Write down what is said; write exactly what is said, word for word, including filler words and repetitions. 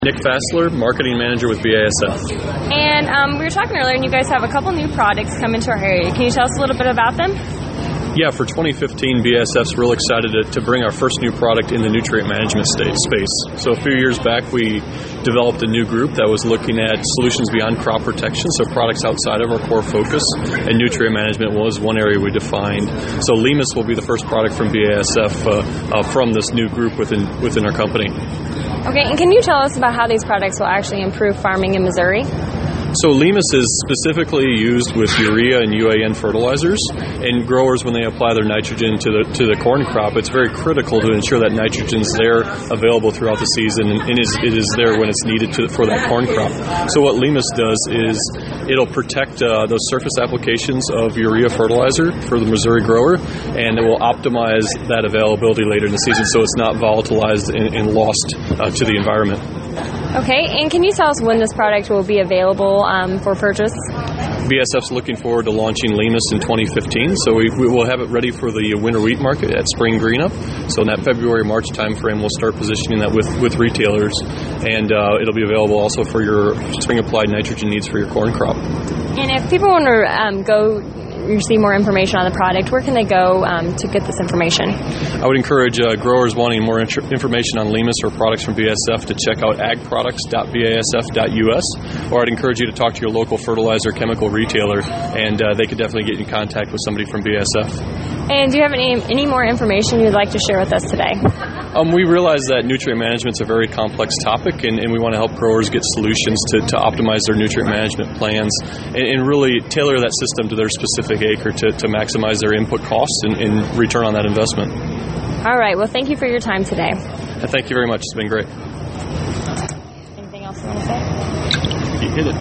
Nick Fassler, Marketing Manager with B A S F. And um, we were talking earlier, and you guys have a couple new products come into our area. Can you tell us a little bit about them? Yeah, for twenty fifteen, B A S F's real excited to, to bring our first new product in the nutrient management state, space. So a few years back, we developed a new group that was looking at solutions beyond crop protection, so products outside of our core focus, and nutrient management was one area we defined. So Lemus will be the first product from B A S F uh, uh, from this new group within within our company. Okay, and can you tell us about how these products will actually improve farming in Missouri? So Lemus is specifically used with urea and U A N fertilizers, and growers, when they apply their nitrogen to the to the corn crop, it's very critical to ensure that nitrogen's there, available throughout the season, and, and is, it is there when it's needed to, for that corn crop. So what Lemus does is it'll protect uh, those surface applications of urea fertilizer for the Missouri grower, and it will optimize that availability later in the season so it's not volatilized and, and lost uh, to the environment. Okay, and can you tell us when this product will be available um, for purchase? B A S F's looking forward to launching Lemus in twenty fifteen, so we, we will have it ready for the winter wheat market at Spring Green Up. So in that February-March timeframe, we'll start positioning that with, with retailers, and uh, it'll be available also for your spring-applied nitrogen needs for your corn crop. And if people want to um, go receive more information on the product, where can they go um, to get this information? I would encourage uh, growers wanting more int- information on Lemus or products from B A S F to check out ag products dot b a s f dot u s, or I'd encourage you to talk to your local fertilizer chemical retailer, and uh, they could definitely get in contact with somebody from B A S F. And do you have any, any more information you'd like to share with us today? Um, we realize that nutrient management is a very complex topic, and, and we want to help growers get solutions to, to optimize their nutrient management plans and, and really tailor that system to their specific acre to, to maximize their input costs and, and return on that investment. All right. Well, thank you for your time today. And thank you very much. It's been great. Anything else you want to say? You hit it.